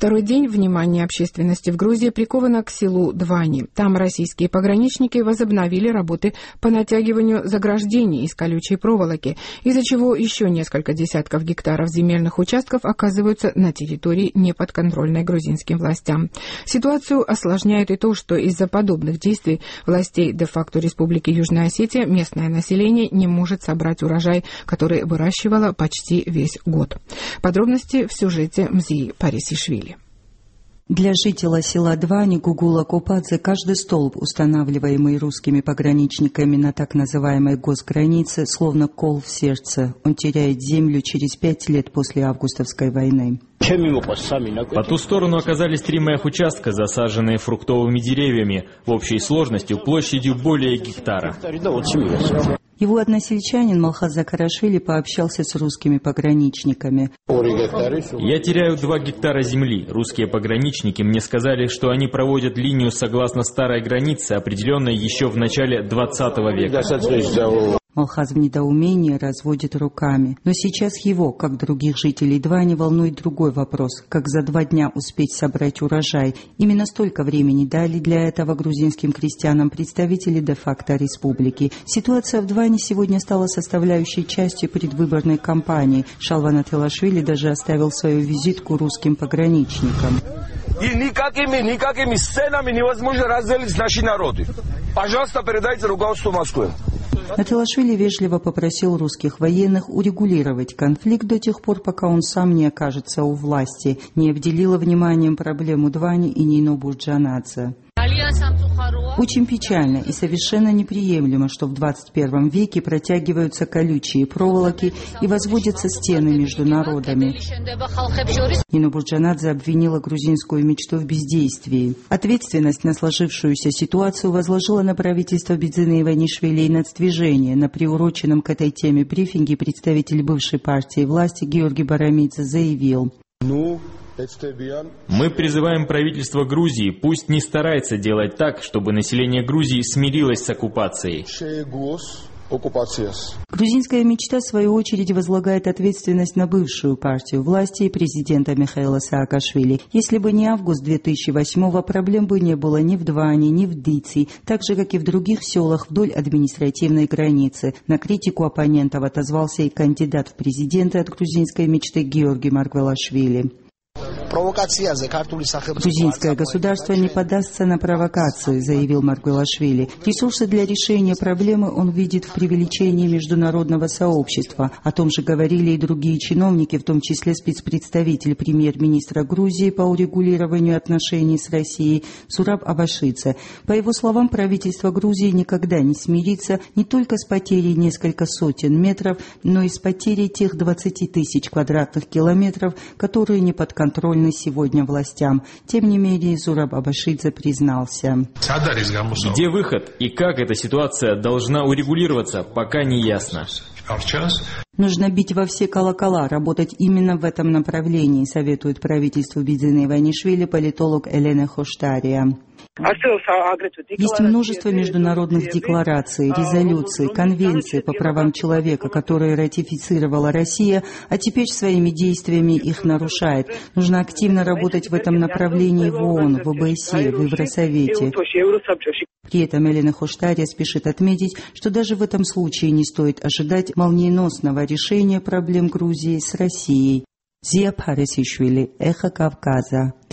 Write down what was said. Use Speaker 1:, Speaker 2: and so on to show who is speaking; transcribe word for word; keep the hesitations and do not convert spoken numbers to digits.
Speaker 1: Второй день внимание общественности в Грузии приковано к селу Двани. Там российские пограничники возобновили работы по натягиванию заграждений из колючей проволоки, из-за чего еще несколько десятков гектаров земельных участков оказываются на территории, неподконтрольной грузинским властям. Ситуацию осложняет и то, что из-за подобных действий властей де-факто Республики Южная Осетия местное население не может собрать урожай, который выращивало почти весь год. Подробности в сюжете Мзии Парисишвили.
Speaker 2: Для жителя села Двани Гугула Копадзе каждый столб, устанавливаемый русскими пограничниками на так называемой госгранице, словно кол в сердце. Он теряет землю через пять лет после августовской войны.
Speaker 3: По ту сторону оказались три моих участка, засаженные фруктовыми деревьями, в общей сложностью площадью более гектара.
Speaker 2: Его односельчанин Малхаз Закарашвили пообщался с русскими пограничниками.
Speaker 3: Я теряю два гектара земли. Русские пограничники мне сказали, что они проводят линию согласно старой границе, определенной еще в начале двадцатого века.
Speaker 2: Малхаз в недоумении разводит руками. Но сейчас его, как других жителей Двани, волнует другой вопрос. Как за два дня успеть собрать урожай? Именно столько времени дали для этого грузинским крестьянам представители де-факто республики. Ситуация в Двани сегодня стала составляющей частью предвыборной кампании. Шалван Ателашвили даже оставил свою визитку русским пограничникам.
Speaker 4: И никакими, никакими сценами невозможно разделить наши народы. Пожалуйста, передайте руководству Москвы.
Speaker 2: Ателашвили вежливо попросил русских военных урегулировать конфликт до тех пор, пока он сам не окажется у власти, не обделила вниманием проблему Двани и Нино Бурджанадзе. Очень печально и совершенно неприемлемо, что в двадцать первом веке протягиваются колючие проволоки и возводятся стены между народами. Нино Бурджанадзе обвинила грузинскую мечту в бездействии. Ответственность на сложившуюся ситуацию возложила на правительство Бидзины Иванишвили и нацдвижение. На приуроченном к этой теме брифинге представитель бывшей партии власти Георгий Барамидзе заявил:
Speaker 3: мы призываем правительство Грузии, пусть не старается делать так, чтобы население Грузии смирилось с оккупацией.
Speaker 2: Грузинская мечта, в свою очередь, возлагает ответственность на бывшую партию власти и президента Михаила Саакашвили. Если бы не август две тысячи восьмого, проблем бы не было ни в Двани, ни в Дици, так же, как и в других селах вдоль административной границы. На критику оппонентов отозвался и кандидат в президенты от грузинской мечты Георгий Маргвелашвили. Грузинское государство не поддастся на провокации, заявил Маргвелашвили. Ресурсы для решения проблемы он видит в привлечении международного сообщества. О том же говорили и другие чиновники, в том числе спецпредставитель премьер-министра Грузии по урегулированию отношений с Россией Зураб Абашидзе. По его словам, правительство Грузии никогда не смирится не только с потерей несколько сотен метров, но и с потерей тех двадцати тысяч квадратных километров, которые не подконтрольны сегодня властям. Тем не менее, Зураб Абашидзе признался:
Speaker 3: где выход и как эта ситуация должна урегулироваться, пока не ясно.
Speaker 2: Нужно бить во все колокола, работать именно в этом направлении, советует правительству Бидзины Иванишвили политолог Елена Хоштария. Есть множество международных деклараций, резолюций, конвенций по правам человека, которые ратифицировала Россия, а теперь своими действиями их нарушает. Нужно активно работать в этом направлении в ООН, в ОБСЕ, в Евросовете. При этом Елена Хоштария спешит отметить, что даже в этом случае не стоит ожидать молниеносного решения проблем Грузии с Россией. Мзия Парисишвили, Эхо Кавказа.